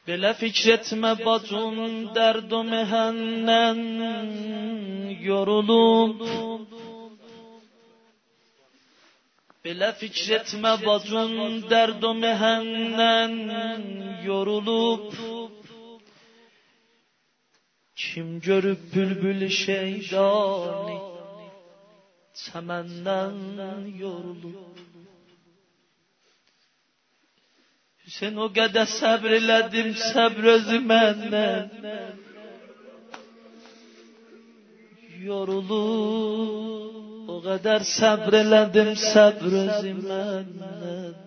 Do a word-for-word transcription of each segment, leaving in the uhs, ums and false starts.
Belə fikr etmə bacım, dərd o məhəndən yorulub. Belə fikr etmə bacım, dərd o məhəndən yorulub. Kim görüb bülbül şeydani çəməndən yorulub. Hüseyin o qədər səbr elədim, səbr özü məndən yorulub. O qədər səbr elədim, səbr özü məndən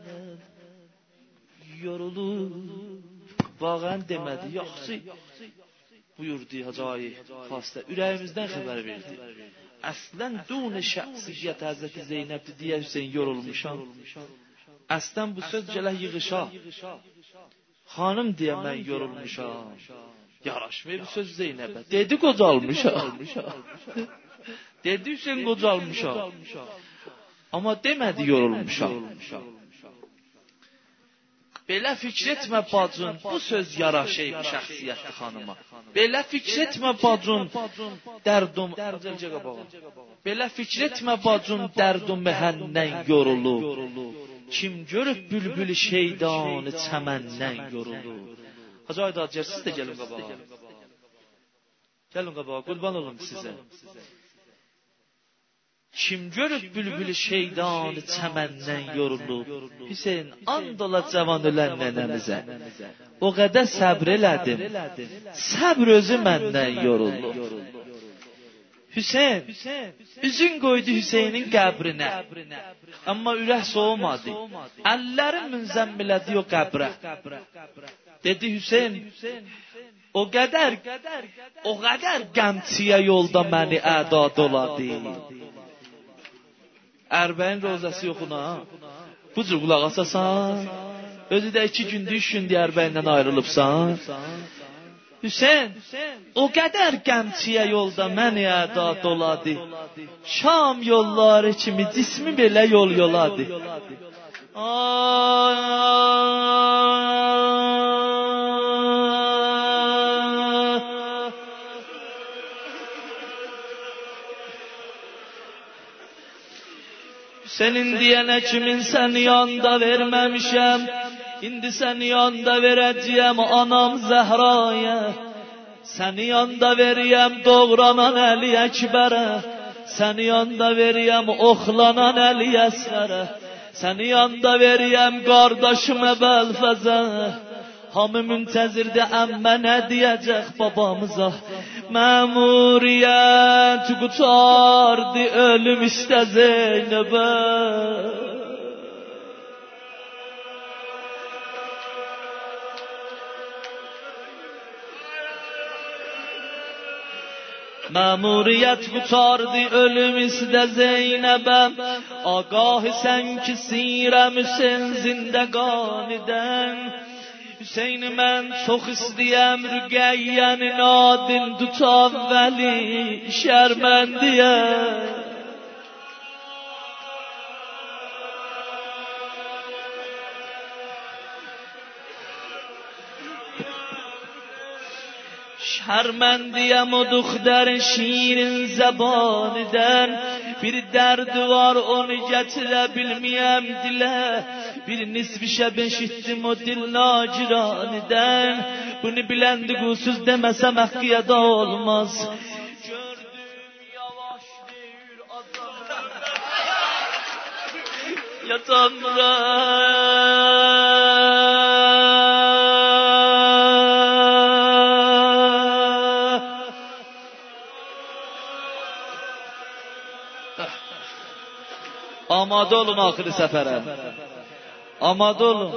yorulub. Vağən demədi, yaxşı buyurdu Hacı Xastə, ürəyimizdən xəbər verdi. Əslən dun şəxsiyyət Həzrəti Zeynəbdir deyə Hüseyin yorulmuşam. Əslən bu söz gələ yığışa. Xanım deyə mən yorulmuşam. Yaraşmıyor bu söz Zeynəbə. Dedi qocalmışam. Dedi Hüseyin qocalmışam. Amma demədi yorulmuşam. Belə fikr etmə bacın, bu söz yaraşayıb şəxsiyyətli xanıma. Belə fikr etmə bacın, dərdum, belə fikr etmə bacın, dərdum məhəndən yorulub. Kim görüb bülbül şeydanı çəməndən yorulub. Hacı Aydacər, siz də gəlin qabağa. Gəlin qabağa, qurban olum sizə. Kim görüb bülbül şeydanı çəməndən yorulub. Hüseyin, and ola cavan ölən nənəmizə. O qədər səbr elədim. Səbr özü məndən yorulub. Hüseyin, üzün qoydu Hüseynin qəbrinə. Amma ürək soğumadı. Əlləri münzəmmilədi o qəbrə. Dedi Hüseyin, o qədər, o qədər qəmçiyə yolda məni əda doladı. Ərbəyin rozəsi yoxuna, bu cür qulaq asasan, özü də iki gündür, üç gündür Ərbəyindən ayrılıbsan. Hüseyin, o qədər qəmçiyə yolda məni əda doladı. Şam yolları kimi cismi belə yol yoladı. Senin diyene kimin sen yanda vermemişem. İndi sen yanda vereceğim anam Zehra'ya. Seni yanda veriyem doğranan Əli Əkbərə. Seni yanda veriyem oxlanan Əli Əsgərə. Seni yanda veriyem qardaşım Əbəlfəzə. Hamı müntəzirdə əmmə nə deyəcək babamıza. Məmuriyyət qutardı ölüm istə Zeynəbə. Məmuriyyət qutardı ölüm istə Zeynəbə. Agah sən ki sirəmüsən zindəqanidən. Hüseyin mən çox istəyəm Rüqəyyənin adın tutan vəli şərməndiyə. Şərməndiyəm o duxdər şirin zəbanıdən. Bir dərdi var onu gətirə bilməyəm dilə. Bir nisbi şəb eşitdim o dil naciranıdən. Bunu biləndi qusuz deməsəm haqqiyədə olmaz. Gördüm yavaş deyir adam yatamra. Amad olun axırı səfərə. Amad olun.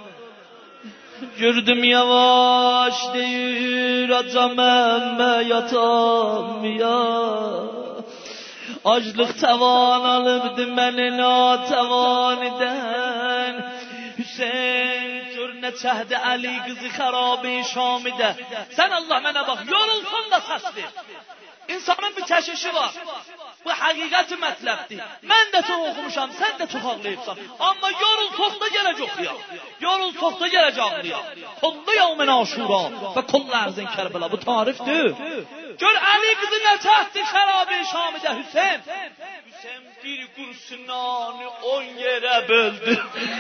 Gördüm yavaş deyir acam əmmə yatam ya. Aclıq təvan alıbdı məni natəvanidən. Hüseyin gör nə çəhdi Əli qızı xarabi Şamidə. Sən Allah mənə bax yorulsun da səsdir. İnsanın bir təşvişi var. Bu həqiqət mətləbdir. Mən də çox oxumuşam, sən də çox ağlayıbsan. Amma yorul toxda gələcək oxuyaq. Yorul toxda gələcək ağlayaq. Kullu yevmin aşura və kullu ərzin Kərbəla. Bu tarifdir. Gör Əli qızı nə çəkdi şərabı Şamidə Hüseyn. Hüseyn bir qursunanı on yerə böldü.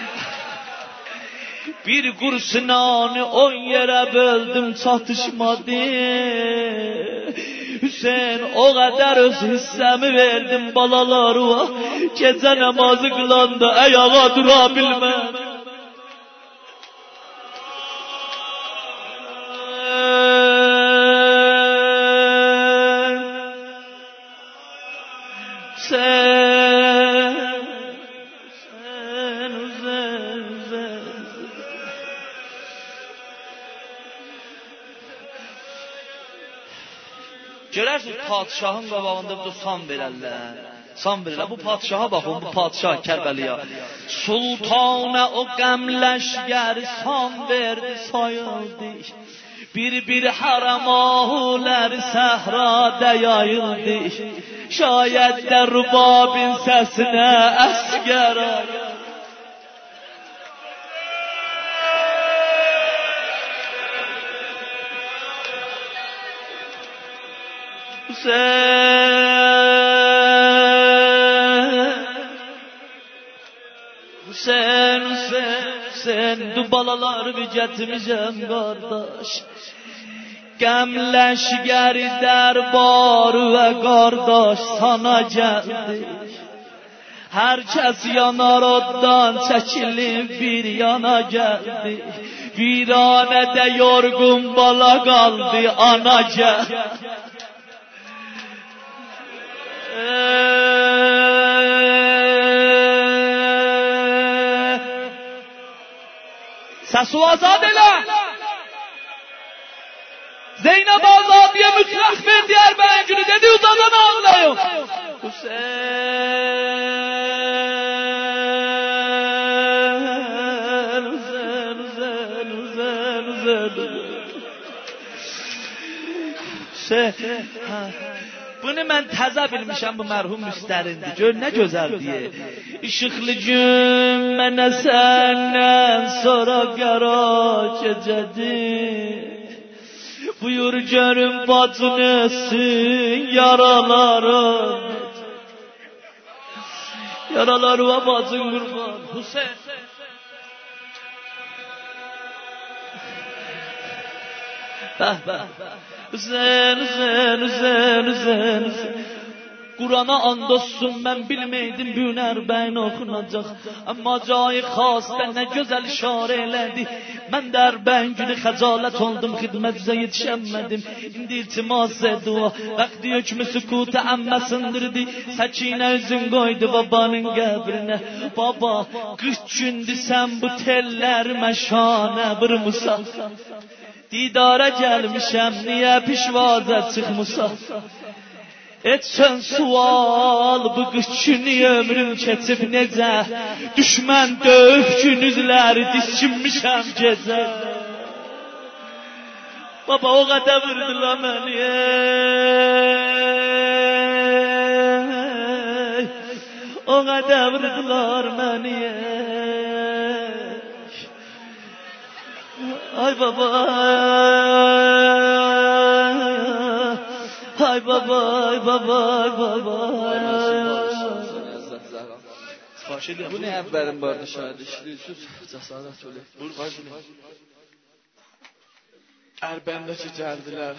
Bir qursunanı on yerə böldüm, çatışmadı. Hüseyin o qədər öz hissəmi verdim balalarıma. Gecə namazı qılanda ayağa dura bilmədim. Görərsiniz padişahın qabağında bu san verərlər. San verirlər. Bu padişaha baxın, bu padişah Kərbəliyə. Sultana o qəmləşgər san verdi sayıldı. Bir-bir haramahulər səhrada yayıldı. Şayət də rubabin səsinə əsgər ayıldı. Hüseyin, Hüseyin, Hüseyin, Hüseyin, du balaları bir getirmişəm qardaş. Qəmləşgəri dərbarı və qardaş sana gəldi. Hər kəs yanar oddan çəkilib bir yana gəldi. Viranədə yorğun bala qaldı ana gəldi. Səsu azad elə. Zeynəb Azadiyə mütləq ver Diyarbəkir günü dedi, uzadan ağlayın. Hüseyin, Hüseyin, Hüseyin, Hüseyin, Hüseyin. Hüseyin. Bunu mən təzə bilmişəm, bu mərhum müstərindir. Gör nə gözəl deyə. İşıqlı gün mənə səndən sonra qərar gecədir. Buyur görüm bacın ölsün yaralarım. Yaralarıma bacın qurban. Hüseyin. Bəh, bəh, bəh. Hüseyin, Hüseyin, Hüseyin, Hüseyin, Hüseyin. Kur'an'a and olsun ben bilmeydim büner ben okunacak. Ama cayı xas ben ne güzel işare eledi. Ben der ben günü xəcalet oldum, xidmətinizə yetişemedim. İndi iltimas dua vakti hükmü sükuta əmməsindirdi. Səkinə üzün koydu babanın qəbrinə. Baba kırk gündü sen bu teller məşanə bir musa. Didara gelmişem niye pişvaza çıkmışsa. Etsen sual bu güçünü ömrüm keçib necə. Düşmən döv günüzləri dişinmişəm gecə. Baba o qədər vurdular məni. O qədər vurdular məni. Ay baba, ay baba, ay baba, ay baba. Bu ne əvvəlin vardı şahid işləyirsiniz? Cəsarət öyle. Buyur bacım. Ərbəndəki gəldilər.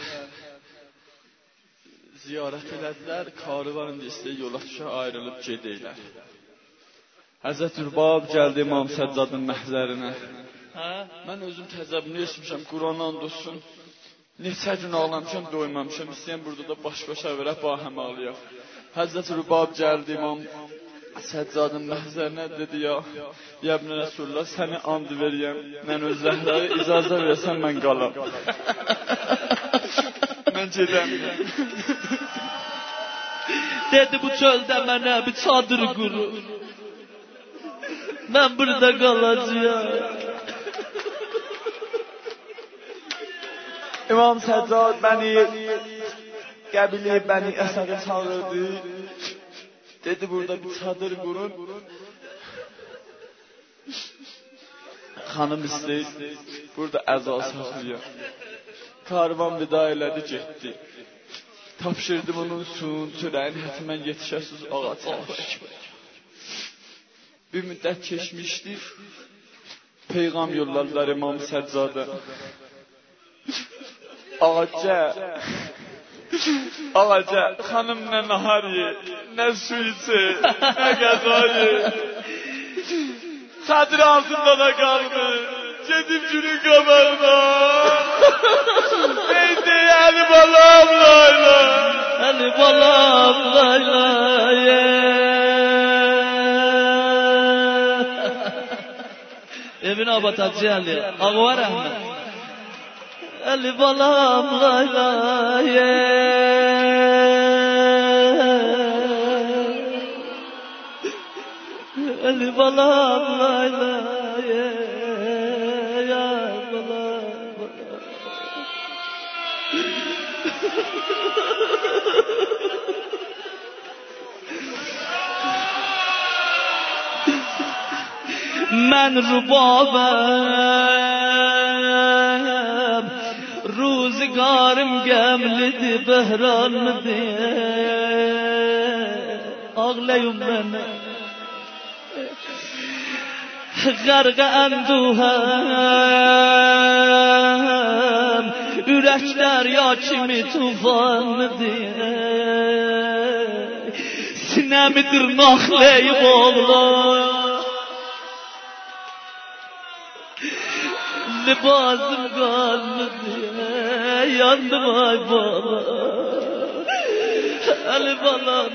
Ziyarət elədilər. Karıvan indi istəyir yola düşə ayrılıb gedəylər. Həzrət Rübab gəldi İmam Səccadın məhzərinə. Mən özüm təzəbini eşmişəm, Qur'an and olsun. Neçə gün ağlamışam, doymamışam. İstəyən burada da baş-başa verə bahəm ağlayaq. Həzrət Rübab gəldi İmam Səccadın məhzərinə, dedi ya, ya İbn Rəsulullah, səni and veriyəm. Mən öz Zəhraya icazə versən mən qalam. Mən gedəmiyəm. Dedi bu çöldə mənə bir çadır qurur. Mən burada qalacağım. İmam Səccad bəni qəbili bəni Əsədə çağırdı. Dedi burada bir çadır kurun. Hanım istəyir, burada əza saxlayır. Karvan vida elədi, getdi. Tapşırdım onun suyun, çörəyin, hətimən yetişəsiz ağac ağaç. Bir müddət keçmişdi. Peyğam yollarlar İmam Səccadə. Ağaca, ağaca, xanım nə nahar ye, nə su içe, nə qəza ye. Çadır altında da qaldı. Gedib günün qabağına. Neydi əli balam layla. Əli balam layla. Evin abatacı Ali. Ağva rəhmət. Əli balam layla. Əli balam layla. من ربابم روزگارم گملدی بهران مدی ağlayım ben غرق اندوهم ürək derya kimi tufan mıdır sinemidir naxleyib oğlan libasım kalmadı yandım ay baba Ali balam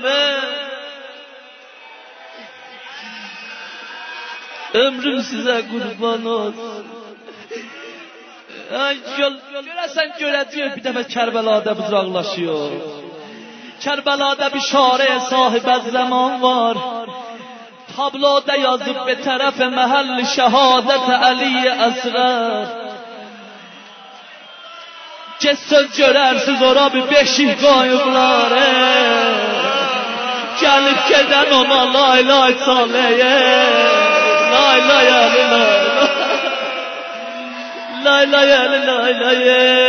ömrüm size kurban olsun ay yol görəsən görəcəyik bir dəfə Kərbəlada buzaqlaşıyor Kərbəlada bir şare sahib az zaman var tabloda yazıb bir tərəf məhəll şəhadət Əli Əsğər Kes söz görərsiz ora bir beşik qoyublar Gəlib gedən ona lay lay çaleye Lay lay əli lay lay lay əli lay lay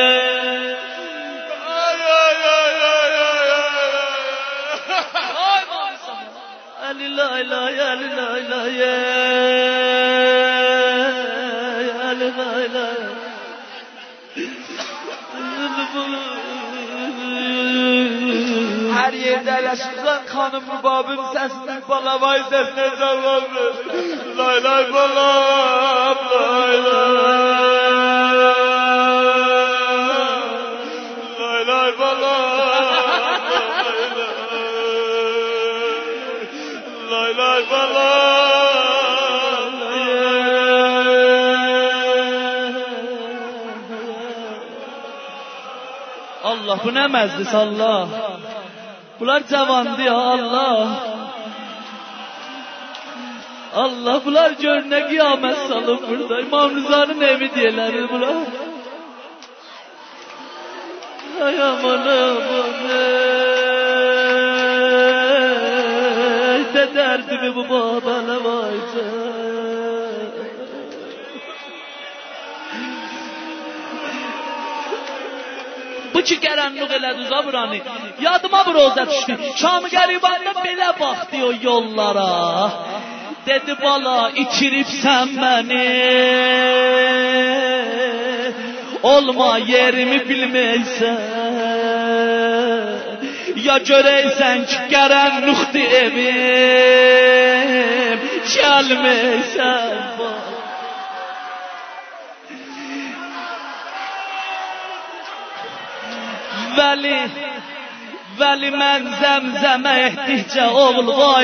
Ali lay lay ali lay lay ali lay lay Her yerde yaşayan kanım rubabım sesini balavay sesine cevap ver Lay lay balam lay lay Lay lay balam Lay lay balam Allah bu ne meclis Allah Bunlar cavandı ya Allah Allah bunlar gör ne kıyamet salıp burada İmam Rıza'nın evi diyeler bunlar Ay aman aman De derdimi bu babana vayca Bu ki qərənluq elədi Zabrani Yadıma bir roza düşdü Şam-ı qəribanda belə baxdı o yollara Dedi bala içiribsən məni Olma yerimi bilməysən Ya görəysən ki qərənluqdi evim Gəlməysən bala Vəli, vəli mən zəmzəmə etdikcə oğul vay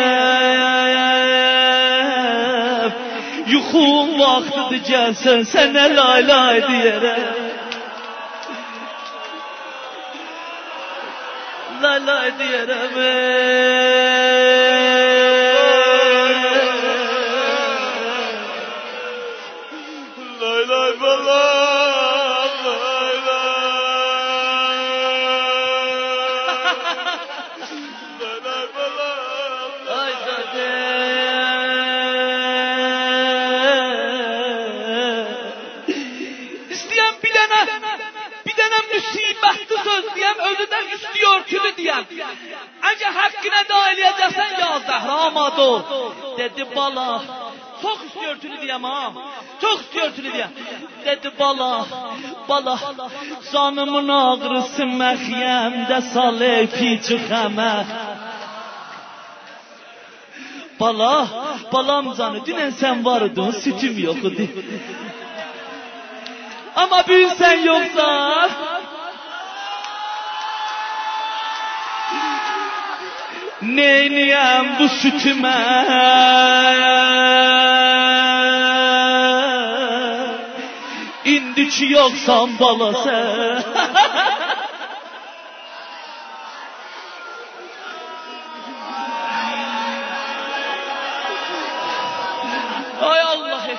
deyərəm Yuxum vaxtıdır gəlsən sənə lay lay deyərəm Lay lay deyərəm Lay lay balam Lay lay balam müsibətli söz deyəm, özüdən üstü örtülü deyəm. Əgər haqqına da eləyəcəksən, ya Zəhra amado. Dedi bala, çox üstü örtülü deyəm ha. Çox üstü örtülü deyəm. Dedi bala, bala, canımın ağrısı məxyəmdə salə piçi xəmə. Bala, balam canı, dünən sən vardın, sütüm yox idi. Amma bugün sən yoxsan, neyniyəm bu sütümə? İndi ki yoxsan bala sən. Ay Allah'ı.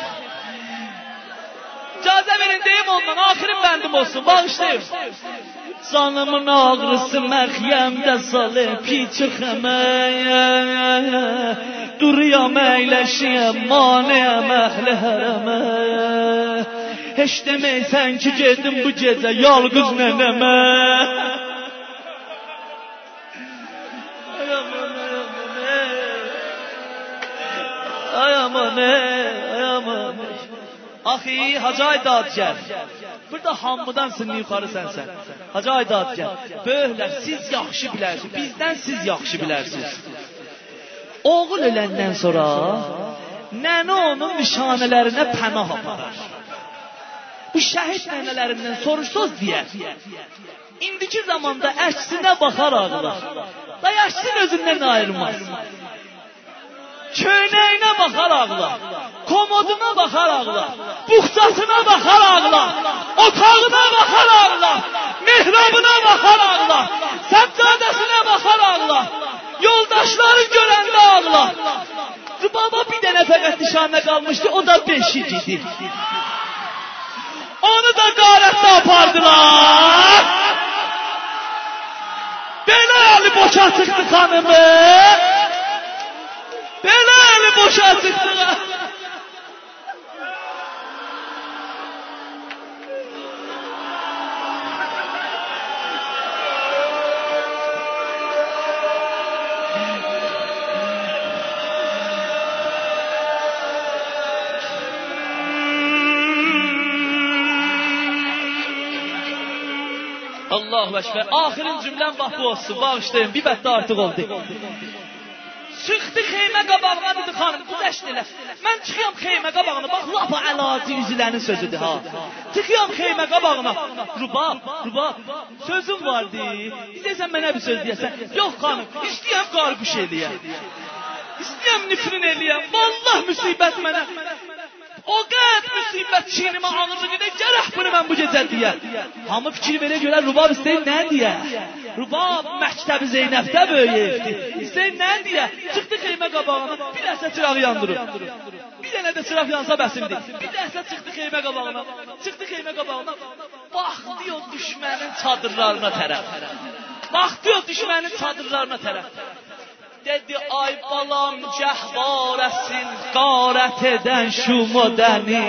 İcazə verin deyim ondan, axirim bəndim olsun, bağışlayın. Canımın ağrısı məxyəmdə salıb piçi xəməyə. Duruyam əyləşiyəm, maniyəm əhli hərəmə. Heç deməysən ki gedim bu gecə yalqız nənəmə. Ay aman, ay aman, ay aman. Axı, Hacı Aydad gəl. Burada hamıdan sınır yuxarı sənsən. Hacı Aydad gəl. Böyüklər, siz yaxşı bilərsiniz. Bizdən siz yaxşı bilərsiniz. Oğul öləndən sonra nənə onun nişanələrinə pənah aparar. Bu şəhid nənələrindən soruşsuz deyə. İndiki zamanda əksinə baxar ağlar. Da yaşsın özündən ayrılmaz. Köynəyinə baxar ağlar. Komoduna baxar ağlar. Buxçasına baxar ağlar. Otağına baxar ağlar. Mihrabına baxar ağlar. Səccadəsinə baxar ağlar. Yoldaşları görəndə ağlar. Baba bir dənə fəqət nişanə qalmışdı, o da beşi idi. Onu da qarətdə apardılar. Belə əli boşa çıxdı xanımı. Belə əli boşa çıxdı. Allahu Ekber. Axirin cümlem bax bu olsun. Bağışlayın. Bir bətdə artıq oldu. Çıxdı xeymə qabağına dedi xanım. Güzəşt elə. Mən çıxıyorum xeymə qabağına. Bax lapa əlacı üzülərin sözüdür ha. Çıxıyorum xeymə qabağına. Rubab, rubab. Sözüm vardı. İstəyirsən mənə bir söz deyəsən. Yox xanım. İstəyəm qarquş eləyəm. İstəyəm nifrin eləyəm. Vallah müsibət mənə. O qəd müsibət çiynimə ağırlı gedə gərək bunu mən bu gecə deyə. Hamı fikir verə görə Rubab istəyir nə deyə? Rubab məktəbi Zeynəbdə böyüyübdür. İstəyir nə deyə? Çıxdı xeymə qabağına, bir dəsə çıraq yandırıb. Bir dənə də çıraq yansa bəsimdir. Bir dəsə çıxdı xeymə qabağına, çıxdı xeymə qabağına. Baxdı o düşmənin çadırlarına tərəf. Baxdı o düşmənin çadırlarına tərəf. Dedi ay balam cəhvarəsin qarət edən şu modəni.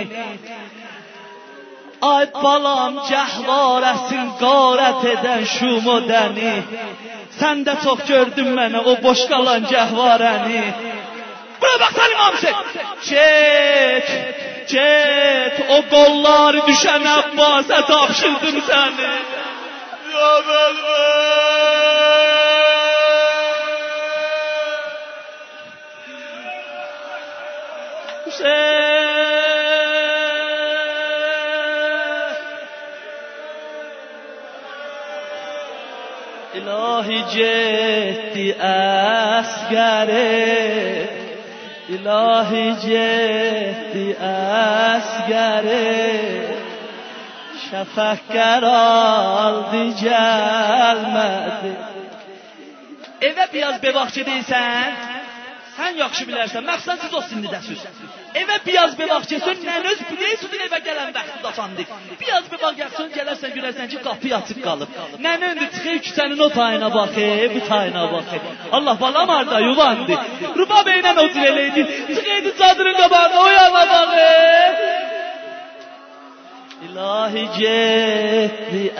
Ay balam cəhvarəsin qarət edən şu modəni. Sən də çox gördün mənə o boş qalan cəhvarəni. Bura bax Səlim Hamsi. Get, get o qolları düşən Abbasa tapşırdım səni. Ya bəlbə. İlahi cetti əsgəri, İlahi cetti əsgəri, şəfəq qaraldı gəlmədi. Evə biraz bevaq gedəysən, sən yaxşı bilərsən, məqsəd siz o sindidəsiz. Evə biraz bevaq gəlsən, nənöz biləyəsudun evə gələn vaxtı dafandı. Biraz bevaq gəlsən, gələrsən, görərsən ki, qapı açıq qalıb. Nənöndür, çıxır küçənin o tayına baxır, bu tayına baxır. Allah balam arda yuvandı. Rubab eynən o cür eləydi. Çıxıydı çadırın qabağına, o yana baxır. الهی جدی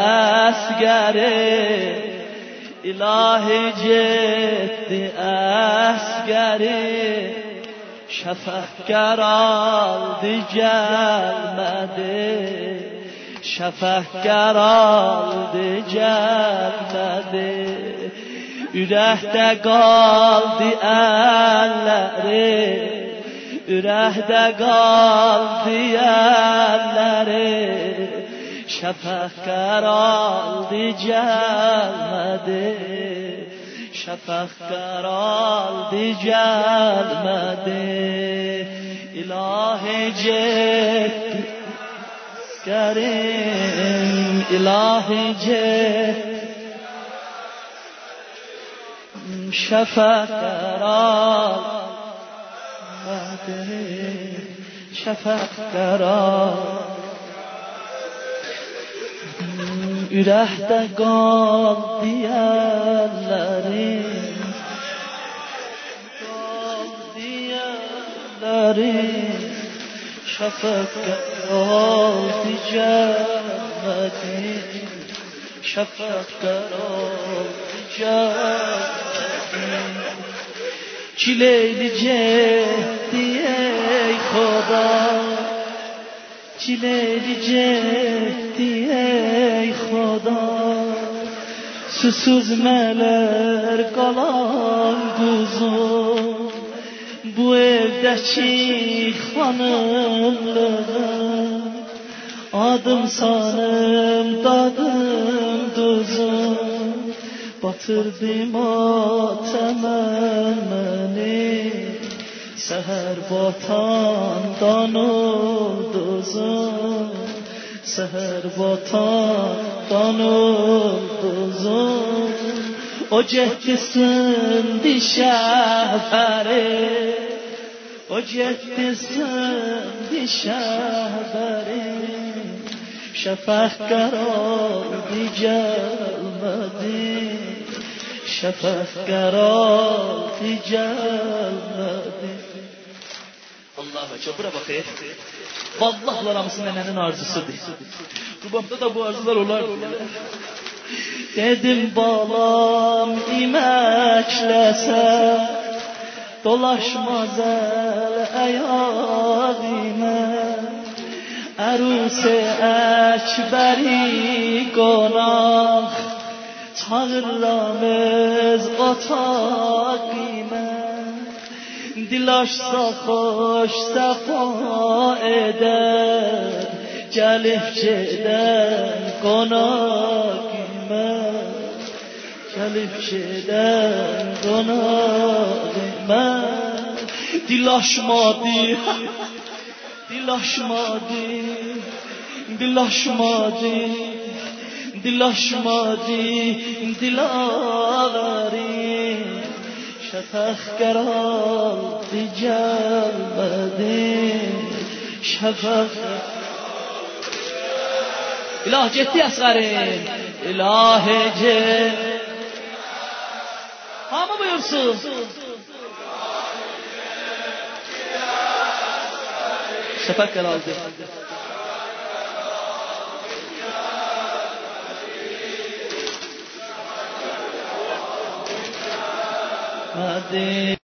اسگره الهی جدی اسگره شفقگر aldı gelmedi şefqər aldı gəlmədi ürəkdə qaldı əlləri ürəkdə qaldı əlləri şefqər aldı gəlmədi şefqər aldı gəlmədi ilahi ceddi Kerim ilahi ced şefqər almədi şefqər almədi ürəkdə qaldı əllərim qaldı əllərim şefqər aldı gəlmədi şefqər aldı gəlmədi çileyli cehdi ey Xuda çileyli cehdi ey Xuda susuz mələr qalan quzum bu evdəki xanımlığım adım sanım dadım duzum batırdı matəmən məni səhər batandan ulduzum səhər batandan ulduzum o cehdi sindi şəhbəri o cehdi sindi şəhbəri şefqər aldı gəlmədi şefqər aldı gəlmədi Allah çok bura bakayım. Vallahi aramızın nenenin arzusudur. Rubamda da bu arzular olar. Dedim balam iməkləsə dolaşmaz əl əyadimə ərus-i əkbəri qonaq çağırram öz otaqimə dilaşsa xoş səfa edər gəlib gedən qonaqimə gəlib gedən qonaqimə dilaşmadı dilaşmadı dilaşmadı dilaşmadı dilaverim şefqər aldı gəlmədi şefqər İlah ciddi əsğərim İlahi ced hamı buyursun şefqər aldı Madi